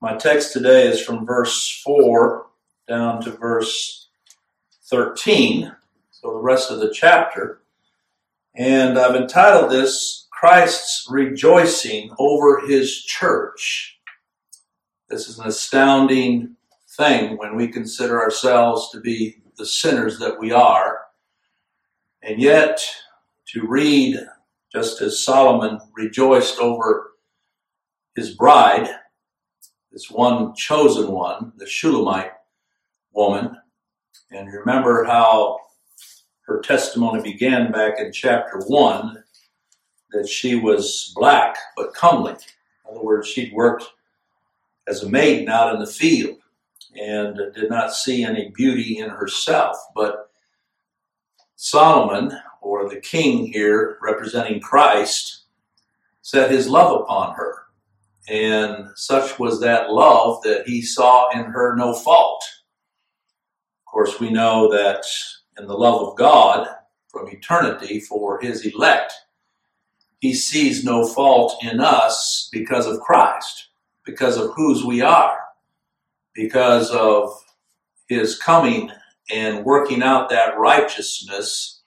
My text today is from verse 4 down to verse 13, so the rest of the chapter. And I've entitled this, Christ's Rejoicing Over His Church. This is an astounding thing when we consider ourselves to be the sinners that we are. And yet, to read, just as Solomon rejoiced over his bride, this one chosen one, the Shulamite woman. And remember how her testimony began back in chapter 1, that she was black but comely. In other words, she'd worked as a maiden out in the field and did not see any beauty in herself. But Solomon, or the king here representing Christ, set his love upon her. And such was that love that he saw in her no fault. Of course, we know that in the love of God from eternity for his elect, he sees no fault in us because of Christ, because of whose we are, because of his coming and working out that righteousness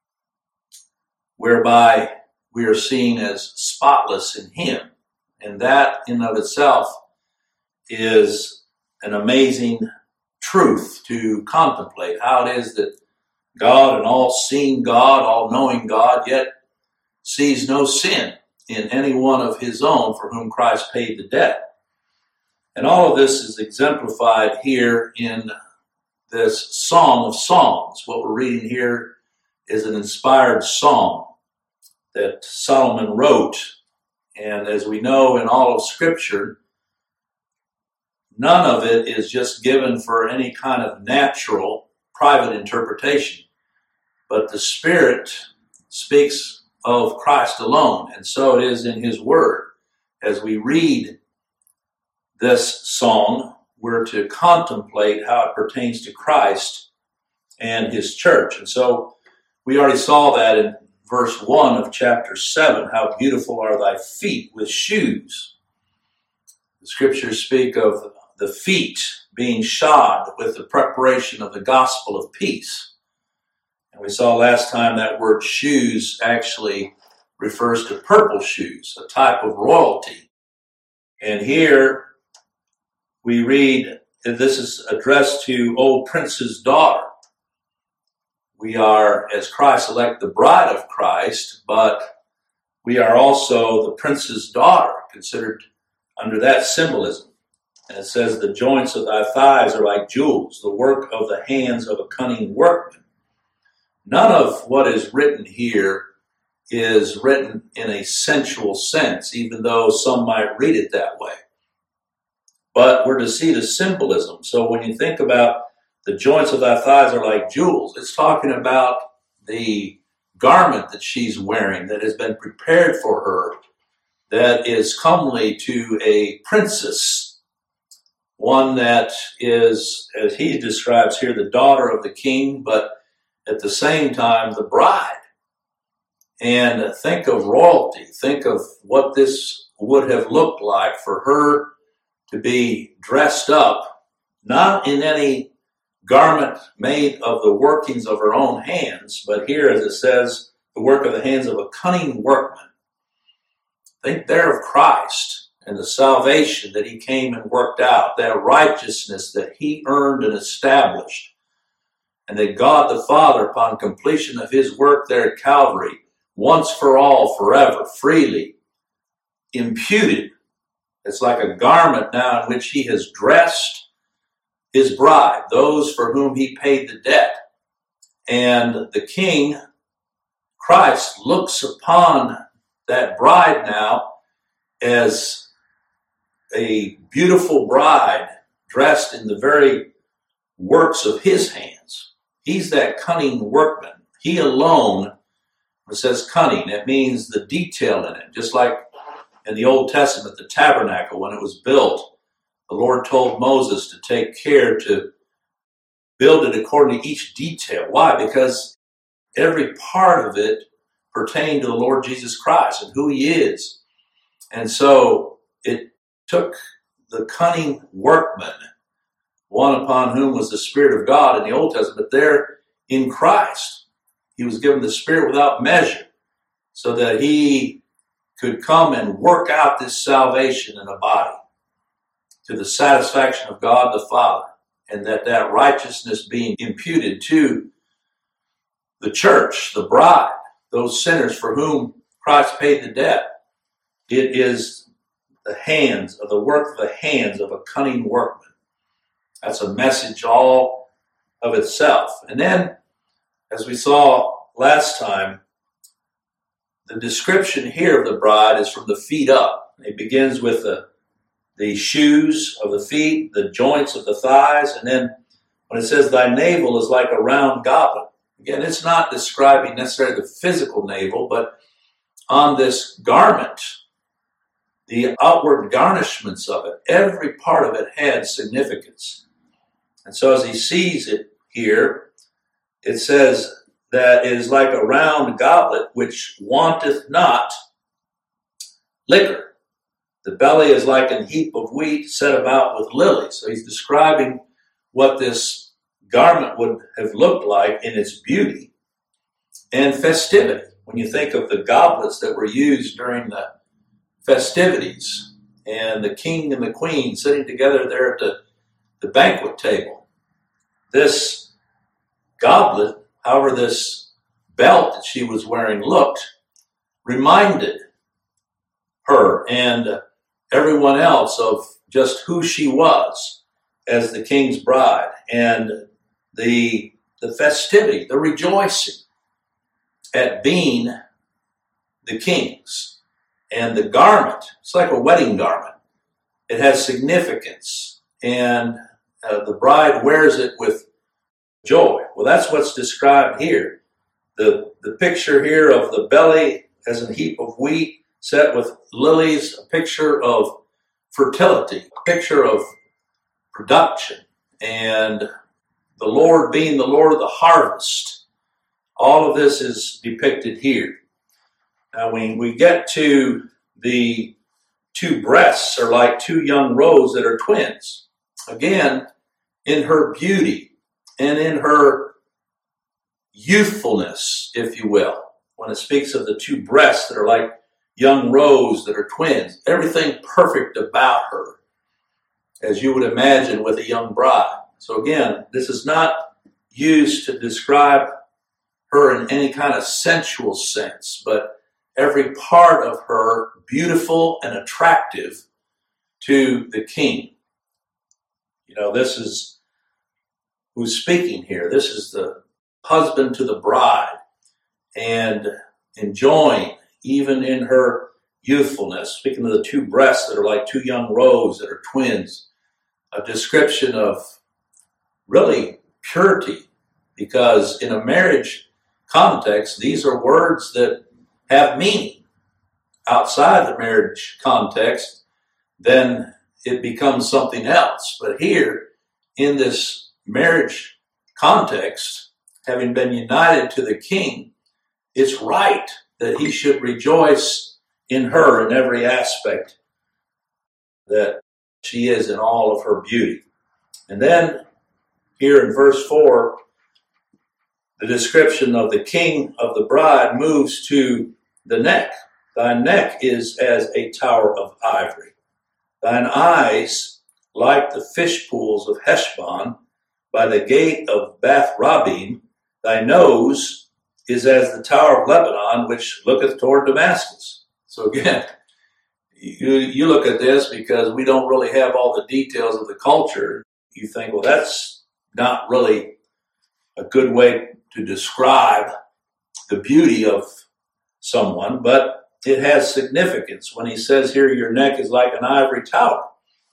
whereby we are seen as spotless in him. And that in of itself is an amazing truth to contemplate. How it is that God, an all-seeing God, all-knowing God, yet sees no sin in any one of his own for whom Christ paid the debt. And all of this is exemplified here in this Song of Songs. What we're reading here is an inspired song that Solomon wrote. And as we know in all of Scripture, none of it is just given for any kind of natural, private interpretation. But the Spirit speaks of Christ alone. And so it is in his word. As we read this song, we're to contemplate how it pertains to Christ and his church. And so we already saw that in verse 1 of chapter 7, how beautiful are thy feet with shoes. The scriptures speak of the feet being shod with the preparation of the gospel of peace. And we saw last time that word shoes actually refers to purple shoes, a type of royalty. And here we read that this is addressed to O Prince's daughter. We are, as Christ elect, the bride of Christ, but we are also the prince's daughter, considered under that symbolism. And it says, the joints of thy thighs are like jewels, the work of the hands of a cunning workman. None of what is written here is written in a sensual sense, even though some might read it that way. But we're to see the symbolism. So when you think about the joints of thy thighs are like jewels, it's talking about the garment that she's wearing that has been prepared for her, that is comely to a princess, one that is, as he describes here, the daughter of the king, but at the same time, the bride. And think of royalty. Think of what this would have looked like for her to be dressed up, not in any garment made of the workings of her own hands, but here, as it says, the work of the hands of a cunning workman. Think there of Christ and the salvation that he came and worked out, that righteousness that he earned and established, and that God the Father, upon completion of his work there at Calvary, once for all, forever, freely imputed. It's like a garment now in which he has dressed his bride, those for whom he paid the debt. And the King, Christ, looks upon that bride now as a beautiful bride dressed in the very works of his hands. He's that cunning workman. He alone, when it says cunning, it means the detail in it. Just like in the Old Testament, the tabernacle, when it was built, the Lord told Moses to take care to build it according to each detail. Why? Because every part of it pertained to the Lord Jesus Christ and who he is. And so it took the cunning workman, one upon whom was the Spirit of God in the Old Testament, but there in Christ, he was given the Spirit without measure so that he could come and work out this salvation in a body to the satisfaction of God the Father, and that righteousness being imputed to the church, the bride, those sinners for whom Christ paid the debt. It is the work of the hands of a cunning workman. That's a message all of itself. And then, as we saw last time, the description here of the bride is from the feet up. It begins with the shoes of the feet, the joints of the thighs, and then when it says thy navel is like a round goblet, again, it's not describing necessarily the physical navel, but on this garment, the outward garnishments of it, every part of it had significance. And so as he sees it here, it says that it is like a round goblet which wanteth not liquor. The belly is like a heap of wheat set about with lilies. So he's describing what this garment would have looked like in its beauty and festivity. When you think of the goblets that were used during the festivities and the king and the queen sitting together there at the banquet table, this goblet, however this belt that she was wearing looked, reminded her and everyone else of just who she was as the king's bride, and the festivity, the rejoicing at being the king's. And the garment, it's like a wedding garment. It has significance, and the bride wears it with joy. Well, that's what's described here. The picture here of the belly as a heap of wheat set with lilies, a picture of fertility, a picture of production, and the Lord being the Lord of the harvest. All of this is depicted here. Now, when we get to the two breasts are like two young roes that are twins. Again, in her beauty and in her youthfulness, if you will, when it speaks of the two breasts that are like young roes that are twins, everything perfect about her, as you would imagine with a young bride. So again, this is not used to describe her in any kind of sensual sense, but every part of her beautiful and attractive to the king. You know, this is who's speaking here. This is the husband to the bride, and enjoying, even in her youthfulness, speaking of the two breasts that are like two young roes that are twins, a description of really purity, because in a marriage context, these are words that have meaning. Outside the marriage context, then it becomes something else. But here, in this marriage context, having been united to the king, it's right that he should rejoice in her in every aspect that she is in all of her beauty. And then here in verse 4, the description of the king of the bride moves to the neck. Thy neck is as a tower of ivory. Thine eyes like the fish pools of Heshbon by the gate of Bath Rabbim. Thy nose is as the tower of Lebanon, which looketh toward Damascus. So again, you look at this because we don't really have all the details of the culture. You think, well, that's not really a good way to describe the beauty of someone, but it has significance when he says here, your neck is like an ivory tower.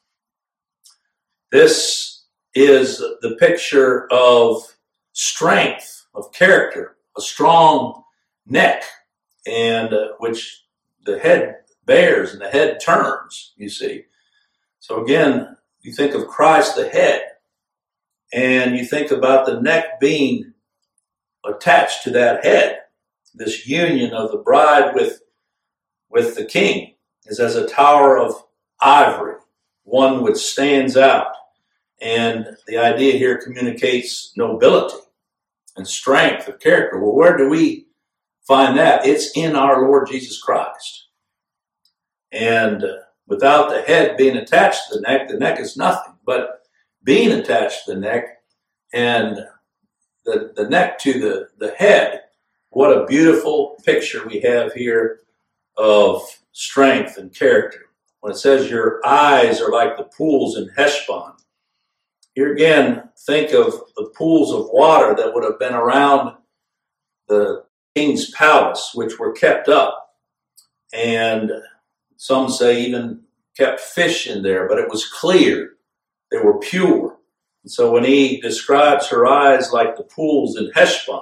This is the picture of strength, of character, a strong neck, and which the head bears and the head turns, you see. So again, you think of Christ the head, and you think about the neck being attached to that head. This union of the bride with the king is as a tower of ivory, one which stands out. And the idea here communicates nobility and strength of character. Well, where do we find that? It's in our Lord Jesus Christ. And without the head being attached to the neck is nothing. But being attached to the neck and the neck to the head, what a beautiful picture we have here of strength and character. When it says your eyes are like the pools in Heshbon, here again, think of the pools of water that would have been around the king's palace, which were kept up. And some say even kept fish in there, but it was clear. They were pure. And so when he describes her eyes like the pools in Heshbon,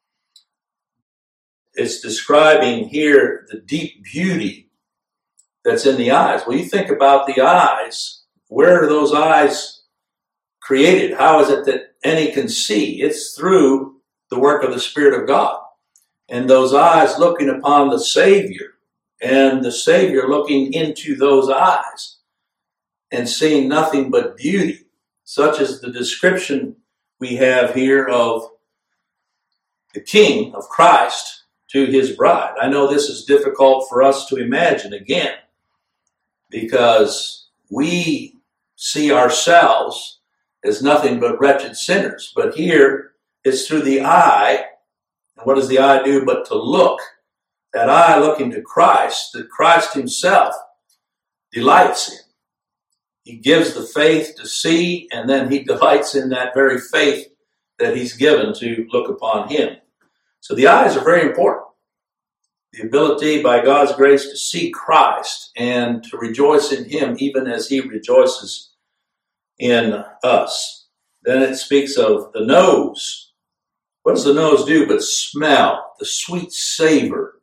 it's describing here the deep beauty that's in the eyes. Well, you think about the eyes. Where are those eyes created? How is it that any can see? It's through the work of the Spirit of God. And those eyes looking upon the Savior, and the Savior looking into those eyes and seeing nothing but beauty, such as the description we have here of the King of Christ to his bride. I know this is difficult for us to imagine again, because we see ourselves as nothing but wretched sinners. But here it's through the eye. And what does the eye do but to look? That eye looking to Christ, that Christ himself delights in. He gives the faith to see, and then he delights in that very faith that he's given to look upon him. So the eyes are very important. The ability by God's grace to see Christ and to rejoice in him even as he rejoices in us. Then it speaks of the nose. What does the nose do but smell the sweet savor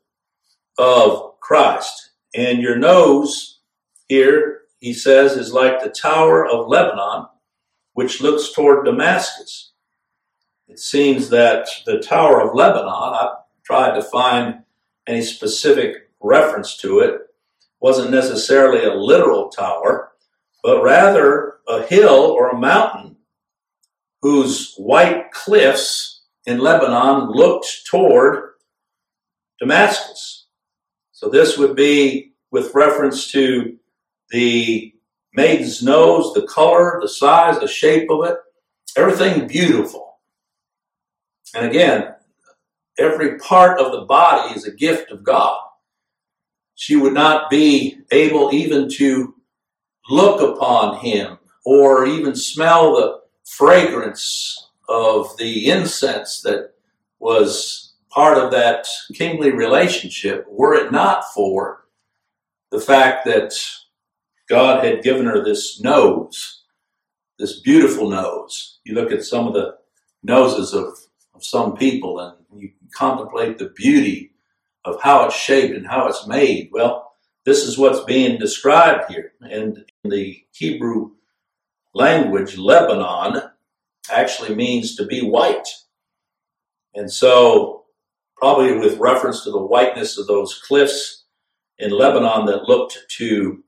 of Christ? And your nose here, he says, is like the Tower of Lebanon, which looks toward Damascus. It seems that the Tower of Lebanon, I tried to find any specific reference to it, wasn't necessarily a literal tower, but rather a hill or a mountain whose white cliffs in Lebanon looked toward Damascus. So this would be with reference to the maiden's nose, the color, the size, the shape of it, everything beautiful. And again, every part of the body is a gift of God. She would not be able even to look upon him or even smell the fragrance of the incense that was part of that kingly relationship, were it not for the fact that God had given her this nose, this beautiful nose. You look at some of the noses of some people and you contemplate the beauty of how it's shaped and how it's made. Well, this is what's being described here. And in the Hebrew language, Lebanon actually means to be white. And so, probably with reference to the whiteness of those cliffs in Lebanon that looked to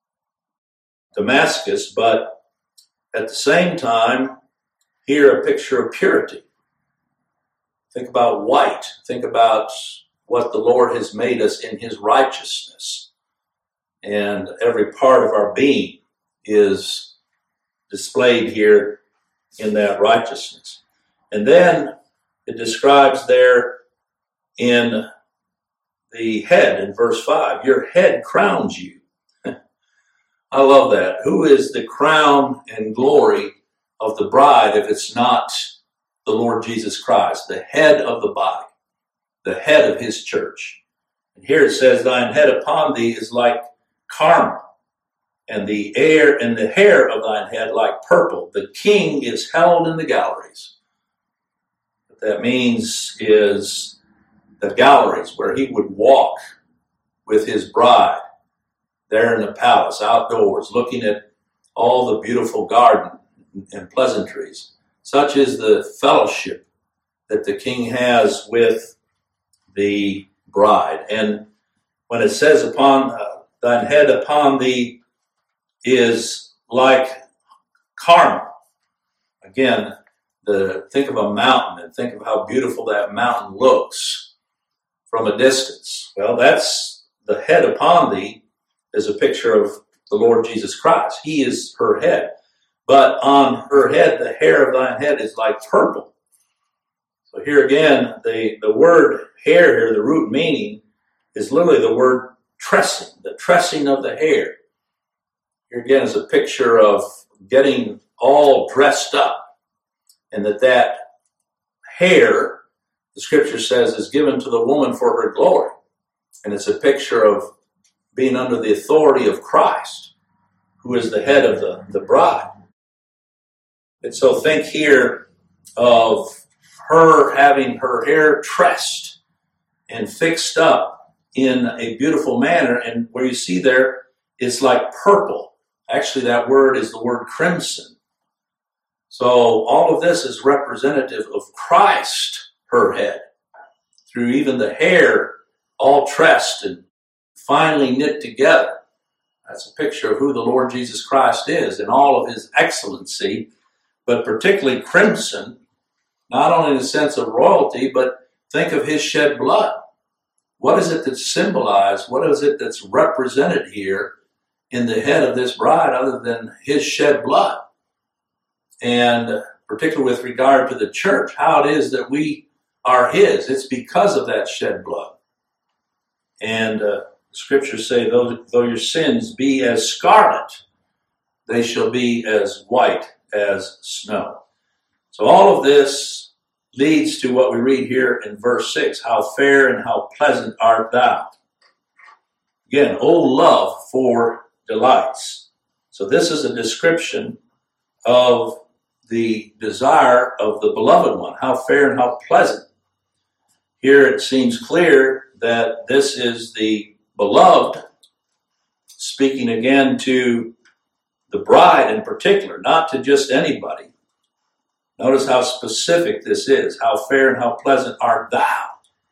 Damascus, but at the same time, here a picture of purity. Think about white. Think about what the Lord has made us in his righteousness. And every part of our being is displayed here in that righteousness. And then it describes there in the head in verse 5, your head crowns you. I love that. Who is the crown and glory of the bride if it's not the Lord Jesus Christ, the head of the body, the head of his church? And here it says, thine head upon thee is like Carmel, and the hair of thine head like purple. The king is held in the galleries. What that means is the galleries where he would walk with his bride there in the palace, outdoors, looking at all the beautiful garden and pleasantries. Such is the fellowship that the king has with the bride. And when it says upon thine head upon thee is like Carmel. Again, think of a mountain and think of how beautiful that mountain looks from a distance. Well, that's the head upon thee is a picture of the Lord Jesus Christ. He is her head. But on her head, the hair of thine head is like purple. So here again, the word hair here, the root meaning, is literally the word tressing, the tressing of the hair. Here again is a picture of getting all dressed up, and that hair, the scripture says, is given to the woman for her glory. And it's a picture of being under the authority of Christ, who is the head of the bride. And so think here of her having her hair tressed and fixed up in a beautiful manner. And where you see there, it's like purple. Actually, that word is the word crimson. So all of this is representative of Christ, her head, through even the hair all tressed and finely knit together. That's a picture of who the Lord Jesus Christ is in all of his excellency, but particularly crimson, not only in the sense of royalty, but think of his shed blood. What is it that's symbolized? What is it that's represented here in the head of this bride other than his shed blood? And particularly with regard to the church, how it is that we are his. It's because of that shed blood. And the scriptures say, though your sins be as scarlet, they shall be as white as snow. So all of this leads to what we read here in verse 6, how fair and how pleasant art thou. Again, O love for delights. So this is a description of the desire of the beloved one, how fair and how pleasant. Here it seems clear that this is the beloved speaking again to the bride in particular, not to just anybody. Notice how specific this is. How fair and how pleasant art thou,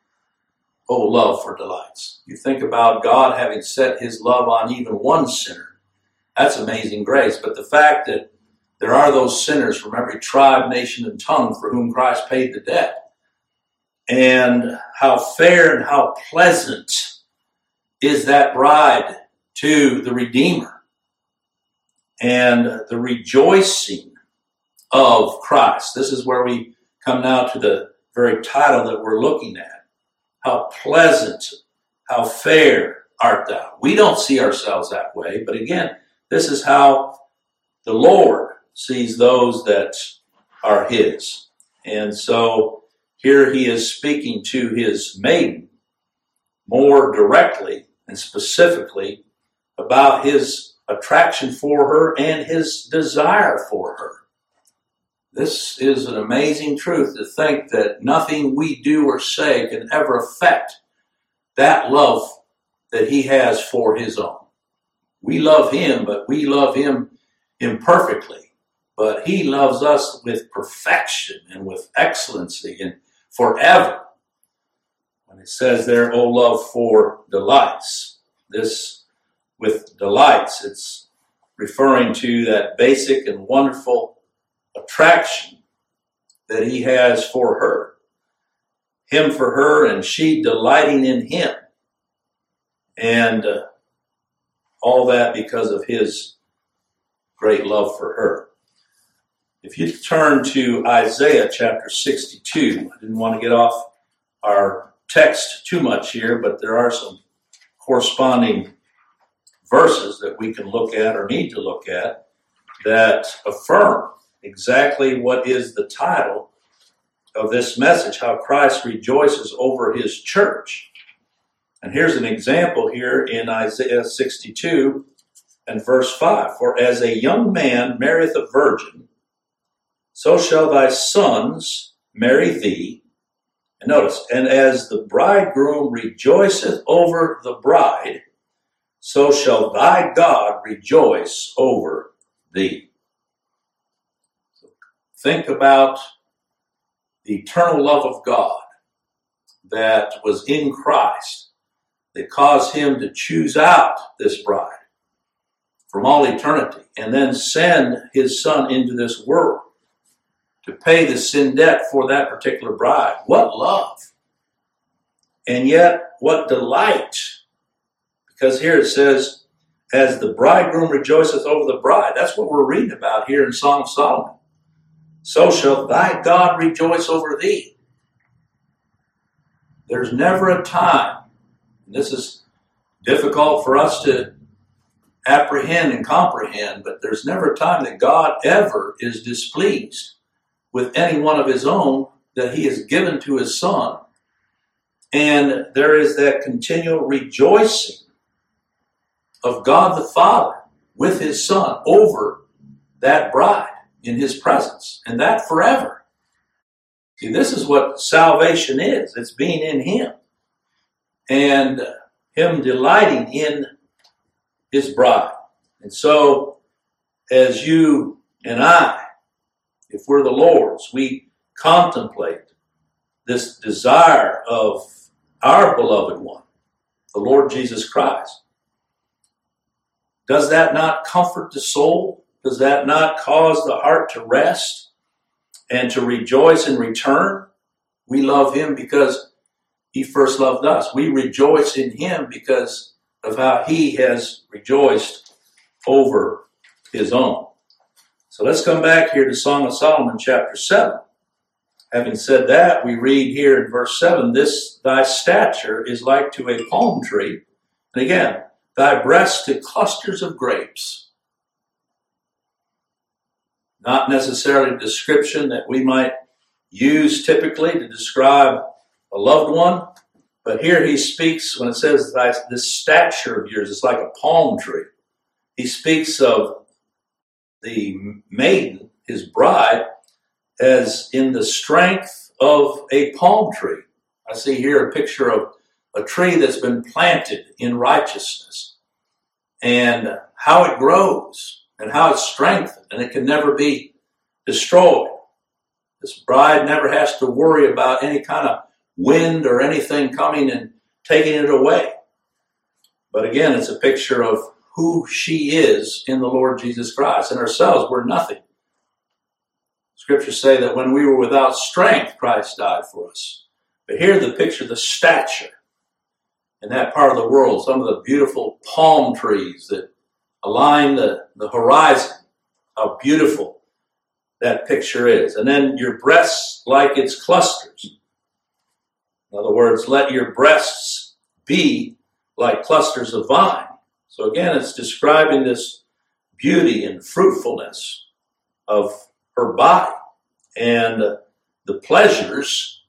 O love for delights. You think about God having set his love on even one sinner. That's amazing grace. But the fact that there are those sinners from every tribe, nation, and tongue for whom Christ paid the debt. And how fair and how pleasant is that bride to the Redeemer. And the rejoicing of Christ. This is where we come now to the very title that we're looking at. How pleasant, how fair art thou. We don't see ourselves that way, but again, this is how the Lord sees those that are his. And so here he is speaking to his maiden more directly and specifically about his attraction for her and his desire for her. This is an amazing truth to think that nothing we do or say can ever affect that love that he has for his own. We love him, but we love him imperfectly. But he loves us with perfection and with excellency and forever. When it says there, O love for delights, this with delights, it's referring to that basic and wonderful attraction that he has for her. Him for her and she delighting in him. And all that because of his great love for her. If you turn to Isaiah chapter 62, I didn't want to get off our text too much here, but there are some corresponding verses that we can look at or need to look at that affirm exactly what is the title of this message, how Christ rejoices over his church. And here's an example here in Isaiah 62 and verse 5. For as a young man marrieth a virgin, so shall thy sons marry thee. And notice, and as the bridegroom rejoiceth over the bride, so shall thy God rejoice over thee. Think about the eternal love of God that was in Christ that caused him to choose out this bride from all eternity, and then send his son into this world to pay the sin debt for that particular bride. What love! And yet, what delight! Because here it says, as the bridegroom rejoiceth over the bride. That's what we're reading about here in Song of Solomon. So shall thy God rejoice over thee. There's never a time, and this is difficult for us to apprehend and comprehend, but there's never a time that God ever is displeased with any one of his own that he has given to his son. And there is that continual rejoicing of God the Father with his son over that bride in his presence, and that forever. See, this is what salvation is. It's being in him and him delighting in his bride. And so, as you and I, if we're the Lord's, we contemplate this desire of our beloved one, the Lord Jesus Christ. Does that not comfort the soul? Does that not cause the heart to rest and to rejoice in return? We love him because he first loved us. We rejoice in him because of how he has rejoiced over his own. So let's come back here to Song of Solomon chapter 7. Having said that, we read here in verse 7, this thy stature is like to a palm tree, and again, thy breasts to clusters of grapes. Not necessarily a description that we might use typically to describe a loved one, but here he speaks, when it says this stature of yours is like a palm tree, he speaks of the maiden, his bride, as in the strength of a palm tree. I see here a picture of a tree that's been planted in righteousness and how it grows and how it's strengthened, and it can never be destroyed. This bride never has to worry about any kind of wind or anything coming and taking it away. But again, it's a picture of who she is in the Lord Jesus Christ. And ourselves, we're nothing. Scriptures say that when we were without strength, Christ died for us. But here the picture, the stature in that part of the world, some of the beautiful palm trees that align the horizon, how beautiful that picture is. And then your breasts like its clusters. In other words, let your breasts be like clusters of vine. So again, it's describing this beauty and fruitfulness of her body and the pleasures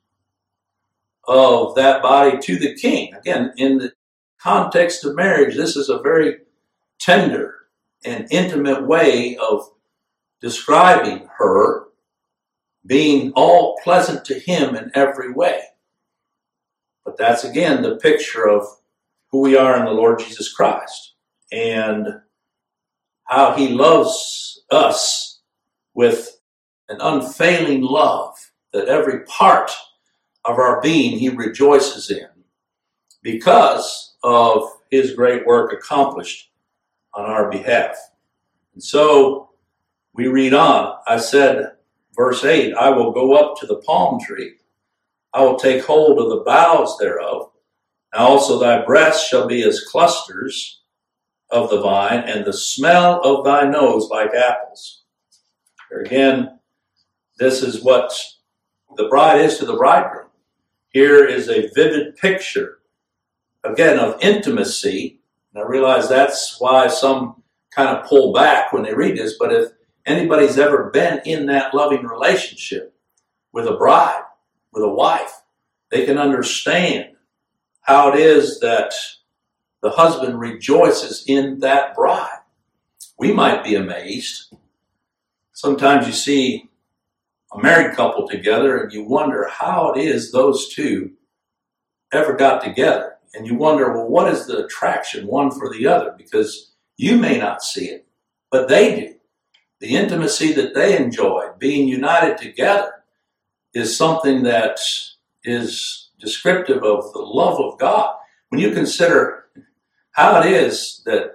of that body to the king. Again, in the context of marriage, this is a very tender and intimate way of describing her being all pleasant to him in every way. But that's again the picture of who we are in the Lord Jesus Christ and how he loves us with an unfailing love that every part of our being he rejoices in because of his great work accomplished on our behalf. And so we read on. I said, verse 8, I will go up to the palm tree. I will take hold of the boughs thereof. And also thy breasts shall be as clusters of the vine, and the smell of thy nose like apples. Here again, this is what the bride is to the bridegroom. Here is a vivid picture, again, of intimacy. And I realize that's why some kind of pull back when they read this, but if anybody's ever been in that loving relationship with a bride, with a wife, they can understand how it is that the husband rejoices in that bride. We might be amazed. Sometimes you see a married couple together and you wonder how it is those two ever got together. And you wonder, well, what is the attraction one for the other? Because you may not see it, but they do. The intimacy that they enjoy, being united together, is something that is descriptive of the love of God. When you consider how it is that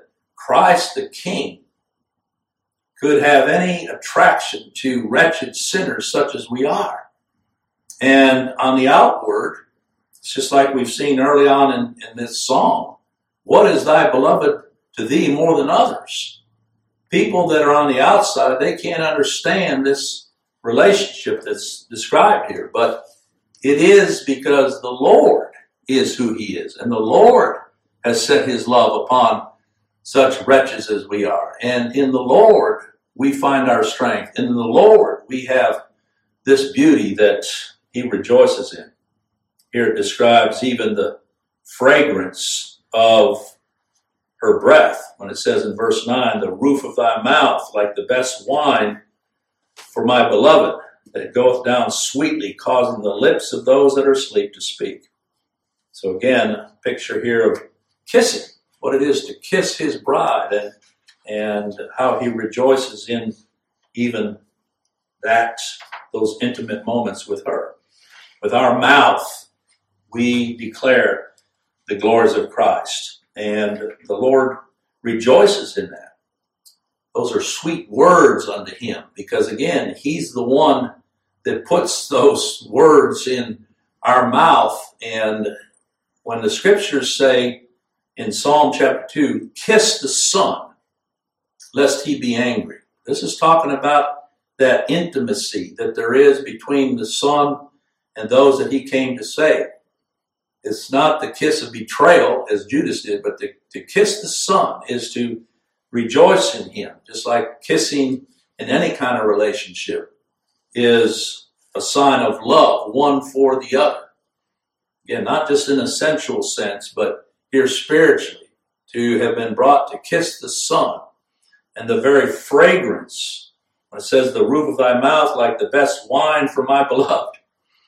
Christ the King could have any attraction to wretched sinners such as we are. And on the outward, it's just like we've seen early on in this song, what is thy beloved to thee more than others? People that are on the outside, they can't understand this relationship that's described here. But it is because the Lord is who he is. And the Lord has set his love upon such wretches as we are. And in the Lord, we find our strength. In the Lord, we have this beauty that he rejoices in. Here it describes even the fragrance of her breath. When it says in verse 9, the roof of thy mouth, like the best wine for my beloved, that goeth down sweetly, causing the lips of those that are asleep to speak. So again, a picture here of kissing, what it is to kiss his bride, and how he rejoices in even those intimate moments with her. With our mouth, we declare the glories of Christ, and the Lord rejoices in that. Those are sweet words unto him, because again, he's the one that puts those words in our mouth. And when the scriptures say in Psalm chapter 2, kiss the Son, lest he be angry. This is talking about that intimacy that there is between the Son and those that he came to save. It's not the kiss of betrayal, as Judas did, but to kiss the Son is to rejoice in him, just like kissing in any kind of relationship is a sign of love, one for the other. Again, not just in a sensual sense, but here spiritually, to have been brought to kiss the Son. And the very fragrance, when it says the roof of thy mouth like the best wine for my beloved,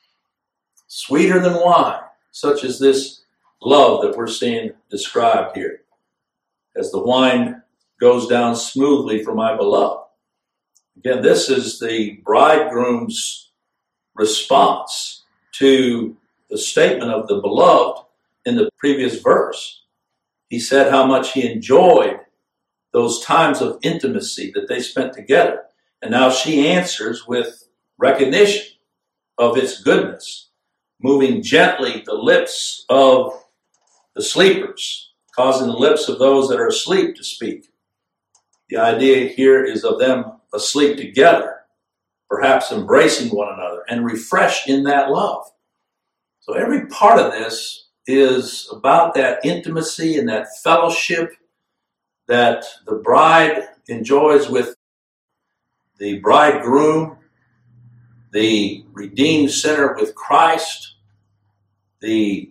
sweeter than wine, such as this love that we're seeing described here. As the wine goes down smoothly for my beloved. Again, this is the bridegroom's response to the statement of the beloved in the previous verse. He said how much he enjoyed those times of intimacy that they spent together. And now she answers with recognition of its goodness, moving gently the lips of the sleepers, causing the lips of those that are asleep to speak. The idea here is of them asleep together, perhaps embracing one another and refreshed in that love. So every part of this is about that intimacy and that fellowship that the bride enjoys with the bridegroom, the redeemed sinner with Christ, the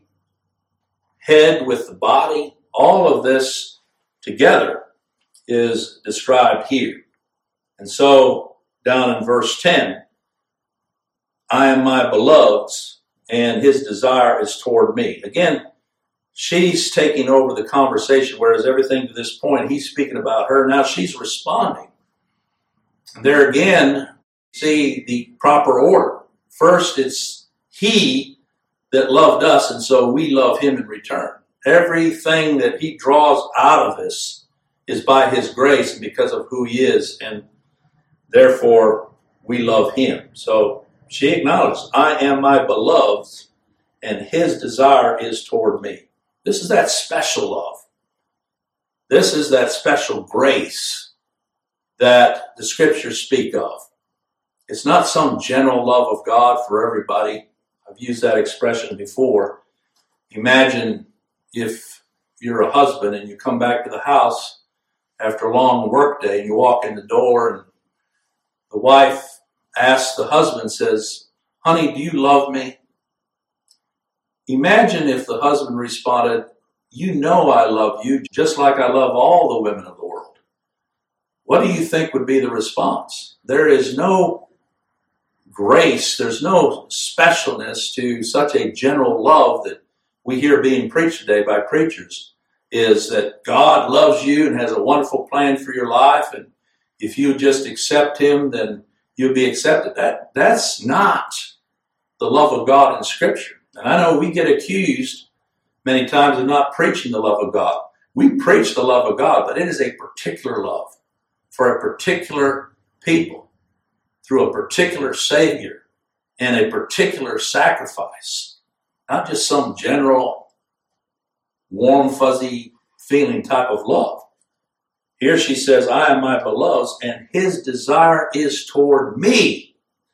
head with the body. All of this together is described here. And so down in verse 10, I am my beloved's, and his desire is toward me. Again, she's taking over the conversation, whereas everything to this point, he's speaking about her. Now she's responding. There again, see the proper order. First, it's he that loved us, and so we love him in return. Everything that he draws out of us is by his grace and because of who he is, and therefore we love him. So she acknowledges, I am my beloved's, and his desire is toward me. This is that special love. This is that special grace that the scriptures speak of. It's not some general love of God for everybody. I've used that expression before. Imagine if you're a husband and you come back to the house after a long work day and you walk in the door and the wife asks the husband, says, honey, do you love me? Imagine if the husband responded, you know I love you just like I love all the women of the world. What do you think would be the response? There is no grace, there's no specialness to such a general love that we hear being preached today by preachers, is that God loves you and has a wonderful plan for your life, and if you just accept him, then you'll be accepted. That's not the love of God in Scripture. And I know we get accused many times of not preaching the love of God. We preach the love of God, but it is a particular love for a particular people through a particular Savior and a particular sacrifice, not just some general, warm, fuzzy feeling type of love. Here she says, I am my beloved's, and his desire is toward me.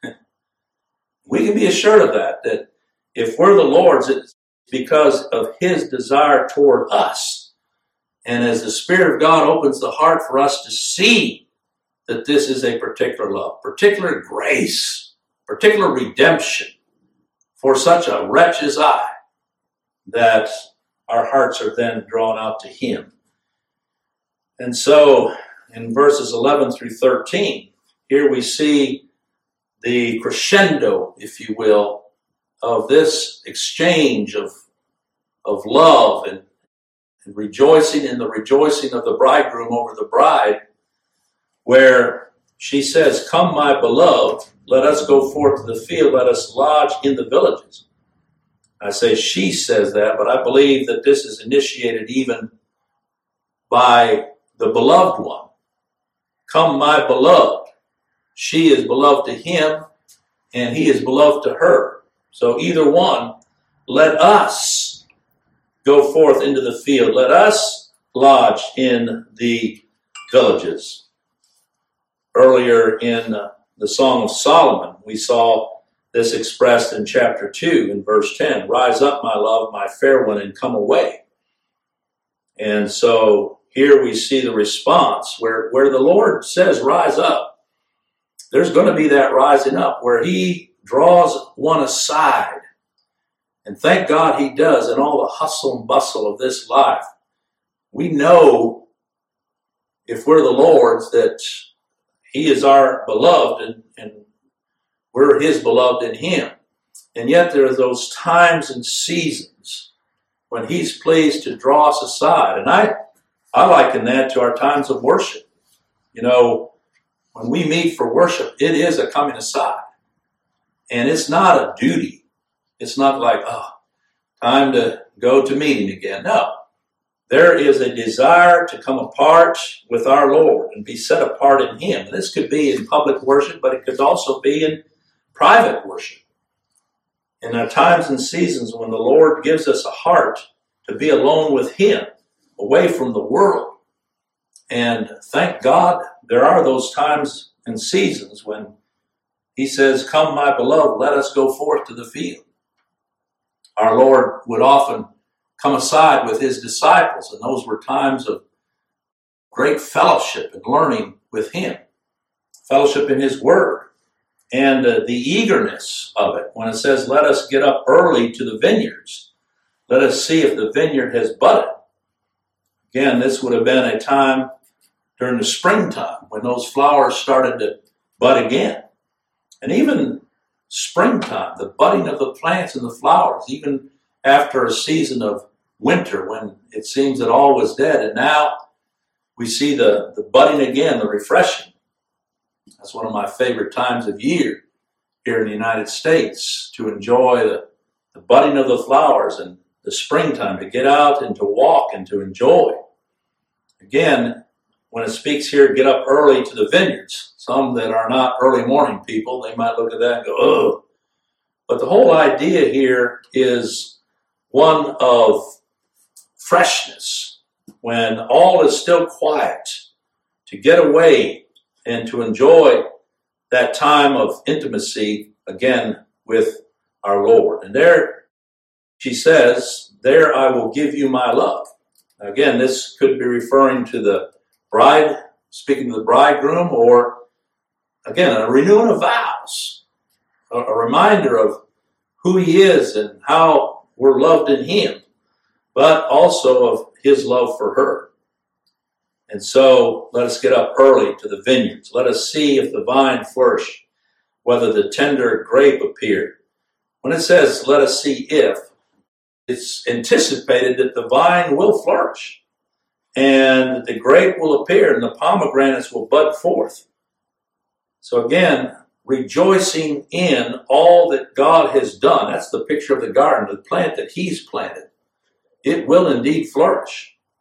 We can be assured of that if we're the Lord's, it's because of his desire toward us. And as the Spirit of God opens the heart for us to see that this is a particular love, particular grace, particular redemption for such a wretch as I, that our hearts are then drawn out to him. And so in verses 11 through 13, here we see the crescendo, if you will, of this exchange of love and rejoicing in the rejoicing of the bridegroom over the bride, where she says, come, my beloved, let us go forth to the field, let us lodge in the villages. I say she says that, but I believe that this is initiated even by the beloved one. Come, my beloved. She is beloved to him, and he is beloved to her. So either one, let us go forth into the field. Let us lodge in the villages. Earlier in the Song of Solomon, we saw this expressed in chapter 2 in verse 10. Rise up, my love, my fair one, and come away. And so here we see the response where the Lord says, rise up. There's going to be that rising up where he draws one aside. And thank God he does in all the hustle and bustle of this life. We know, if we're the Lord's, that he is our beloved and we're his beloved in him. And yet there are those times and seasons when he's pleased to draw us aside. And I liken that to our times of worship. You know, when we meet for worship, it is a coming aside. And it's not a duty. It's not like, time to go to meeting again. No. There is a desire to come apart with our Lord and be set apart in him. This could be in public worship, but it could also be in private worship. And there are times and seasons when the Lord gives us a heart to be alone with him, away from the world. And thank God there are those times and seasons when he says, come, my beloved, let us go forth to the field. Our Lord would often come aside with his disciples, and those were times of great fellowship and learning with him, fellowship in his word, and the eagerness of it. When it says, let us get up early to the vineyards, let us see if the vineyard has budded. Again, this would have been a time during the springtime when those flowers started to bud again. And even springtime, the budding of the plants and the flowers, even after a season of winter when it seems that all was dead. And now we see the budding again, the refreshing. That's one of my favorite times of year here in the United States, to enjoy the budding of the flowers and the springtime, to get out and to walk and to enjoy. Again, when it speaks here, get up early to the vineyards. Some that are not early morning people, they might look at that and go, oh. But the whole idea here is one of freshness, when all is still quiet, to get away and to enjoy that time of intimacy again with our Lord. And there she says, there I will give you my love. Again, this could be referring to the bride, speaking to the bridegroom, or again, a renewing of vows, a reminder of who he is and how we're loved in him, but also of his love for her. And so let us get up early to the vineyards. Let us see if the vine flourish, whether the tender grape appear. When it says, let us see if, it's anticipated that the vine will flourish and that the grape will appear and the pomegranates will bud forth. So again, rejoicing in all that God has done. That's the picture of the garden, the plant that he's planted. It will indeed flourish.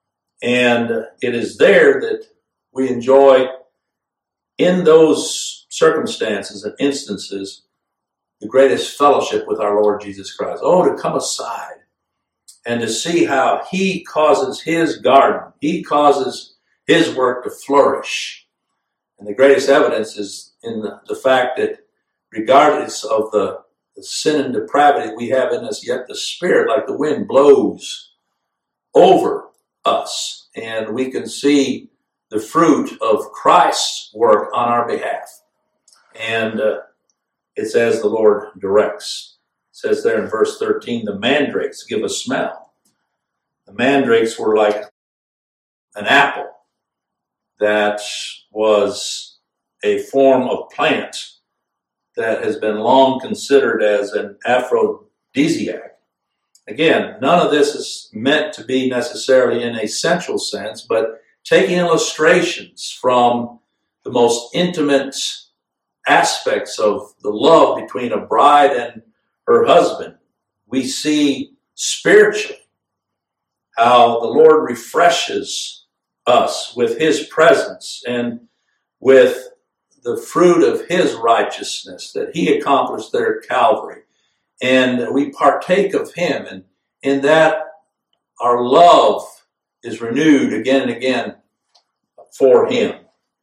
And it is there that we enjoy, in those circumstances and instances, the greatest fellowship with our Lord Jesus Christ. Oh, to come aside and to see how He causes His garden, He causes His work to flourish. And the greatest evidence is in the fact that regardless of the sin and depravity we have in us, yet the Spirit, like the wind, blows over us. And we can see the fruit of Christ's work on our behalf. And it's as the Lord directs. It says there in verse 13, the mandrakes give a smell. The mandrakes were like an apple that was a form of plant that has been long considered as an aphrodisiac. Again, none of this is meant to be necessarily in a sensual sense, but taking illustrations from the most intimate aspects of the love between a bride and her husband, we see spiritually how the Lord refreshes us with His presence and with the fruit of His righteousness that He accomplished there at Calvary. And we partake of Him, and in that our love is renewed again and again for Him.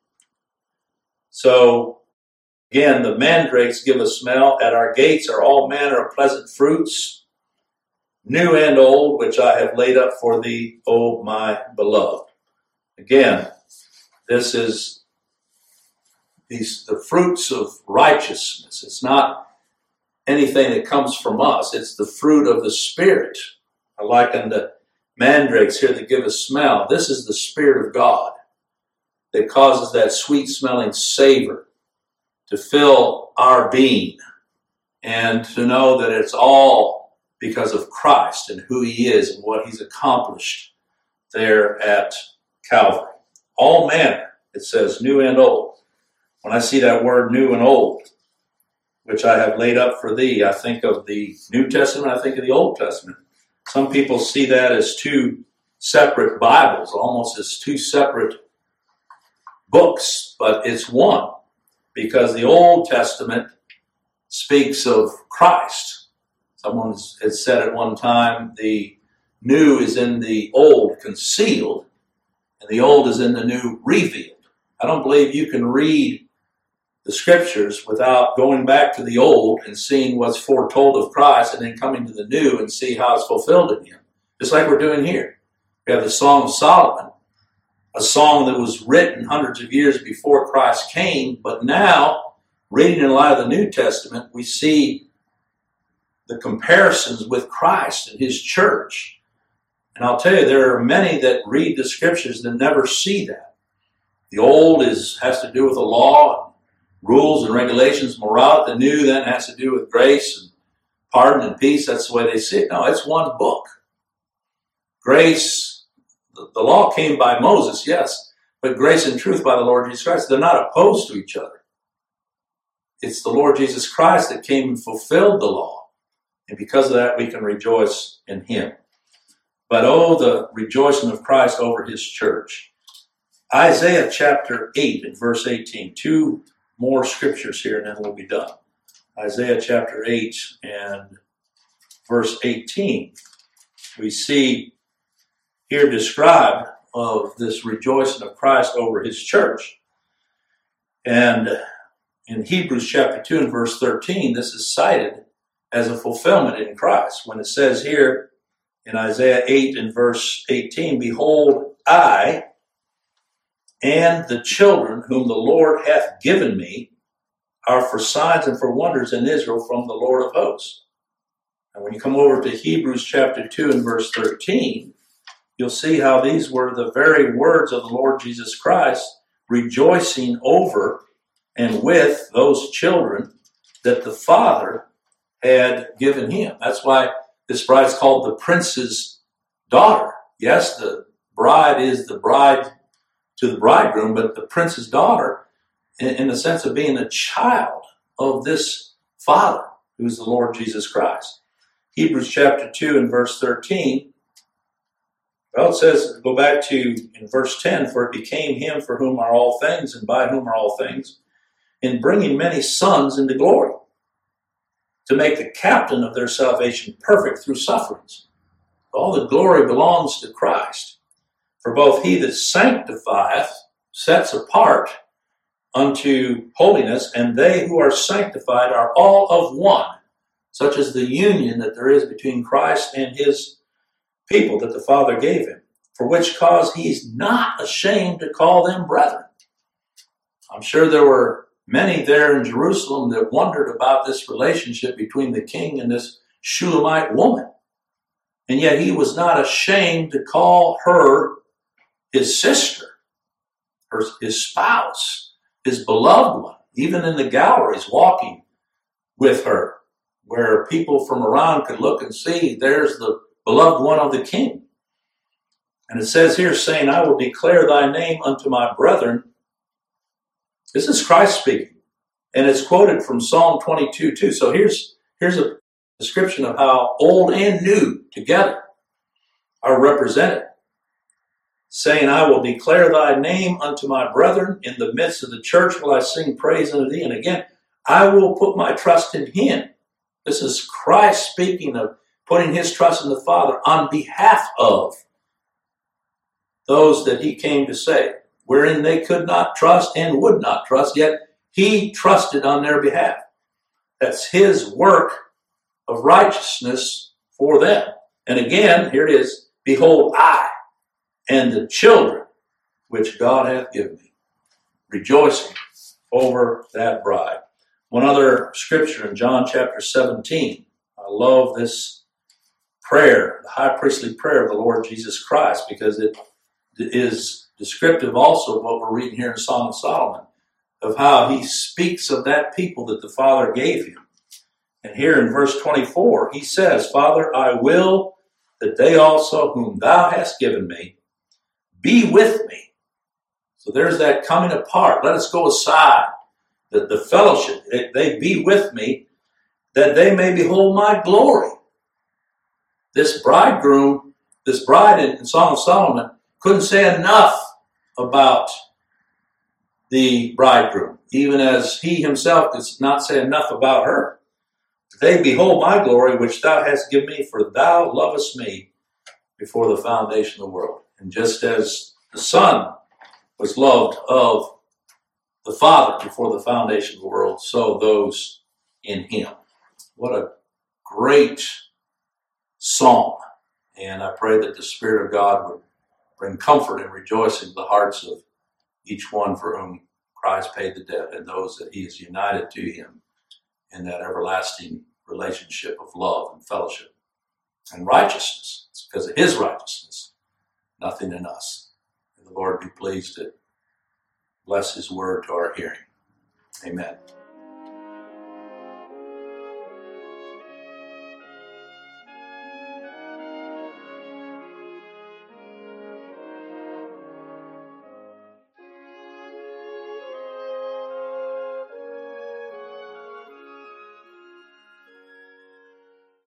So, again, the mandrakes give a smell. At our gates are all manner of pleasant fruits, new and old, which I have laid up for thee, O my beloved. Again, this is the fruits of righteousness. It's not anything that comes from us. It's the fruit of the Spirit. I liken the mandrakes here that give a smell. This is the Spirit of God that causes that sweet-smelling savor to fill our being, and to know that it's all because of Christ and who He is and what He's accomplished there at Calvary. All manner, it says, new and old. When I see that word new and old, which I have laid up for thee, I think of the New Testament, I think of the Old Testament. Some people see that as two separate Bibles, almost as two separate books, but it's one, because the Old Testament speaks of Christ. Someone has said at one time, the new is in the old concealed, and the old is in the new revealed. I don't believe you can read the Scriptures without going back to the old and seeing what's foretold of Christ, and then coming to the new and see how it's fulfilled in Him. Just like we're doing here. We have the Song of Solomon, a song that was written hundreds of years before Christ came, but now, reading in light of the New Testament, we see the comparisons with Christ and His church. And I'll tell you, there are many that read the Scriptures that never see that. The old has to do with the law, rules and regulations, morality. The new then has to do with grace and pardon and peace. That's the way they see it. No, it's one book. Grace, the law came by Moses, yes, but grace and truth by the Lord Jesus Christ. They're not opposed to each other. It's the Lord Jesus Christ that came and fulfilled the law. And because of that, we can rejoice in Him. But oh, the rejoicing of Christ over His church. Isaiah chapter 8 and verse 18. Two more scriptures here and then we'll be done. Isaiah chapter 8 and verse 18. We see here described of this rejoicing of Christ over His church. And in Hebrews chapter 2 and verse 13, this is cited as a fulfillment in Christ. When it says here in Isaiah 8 and verse 18, behold, I and the children whom the Lord hath given me are for signs and for wonders in Israel from the Lord of hosts. And when you come over to Hebrews chapter 2 and verse 13, you'll see how these were the very words of the Lord Jesus Christ, rejoicing over and with those children that the Father had given Him. That's why this bride is called the Prince's daughter. Yes, the bride is the bride to the bridegroom, but the Prince's daughter in the sense of being a child of this Father, who's the Lord Jesus Christ. Hebrews chapter 2 and verse 13 Well, it says, go back to in verse 10, for it became him for whom are all things and by whom are all things, in bringing many sons into glory, to make the captain of their salvation perfect through sufferings. All the glory belongs to Christ. For both he that sanctifieth sets apart unto holiness, and they who are sanctified are all of one, such as the union that there is between Christ and his people that the Father gave him, for which cause he's not ashamed to call them brethren. I'm sure there were many there in Jerusalem that wondered about this relationship between the king and this Shulamite woman. And yet he was not ashamed to call her his sister, his spouse, his beloved one, even in the galleries walking with her, where people from around could look and see there's the beloved one of the king. And it says here, saying, I will declare thy name unto my brethren. This is Christ speaking. And it's quoted from Psalm 22 too. So here's a description of how old and new together are represented. Saying, I will declare thy name unto my brethren. In the midst of the church will I sing praise unto thee. And again, I will put my trust in him. This is Christ speaking of putting his trust in the Father on behalf of those that he came to save, wherein they could not trust and would not trust, yet he trusted on their behalf. That's his work of righteousness for them. And again, here it is, behold, I and the children which God hath given me, rejoicing over that bride. One other scripture in John chapter 17. I love this prayer, the high priestly prayer of the Lord Jesus Christ, because it is descriptive also of what we're reading here in Song of Solomon, of how he speaks of that people that the Father gave him. And here in verse 24, he says, Father, I will that they also whom thou hast given me be with me. So there's that coming apart. Let us go aside. That the fellowship, they be with me, that they may behold my glory. This bridegroom, this bride in Song of Solomon, couldn't say enough about the bridegroom, even as he himself does not say enough about her. They behold my glory, which thou hast given me, for thou lovest me before the foundation of the world. And just as the Son was loved of the Father before the foundation of the world, so those in him. What a great psalm. And I pray that the Spirit of God would bring comfort and rejoicing to the hearts of each one for whom Christ paid the debt, and those that he is united to him in that everlasting relationship of love and fellowship and righteousness. It's because of his righteousness, nothing in us. And the Lord be pleased to bless his word to our hearing. Amen.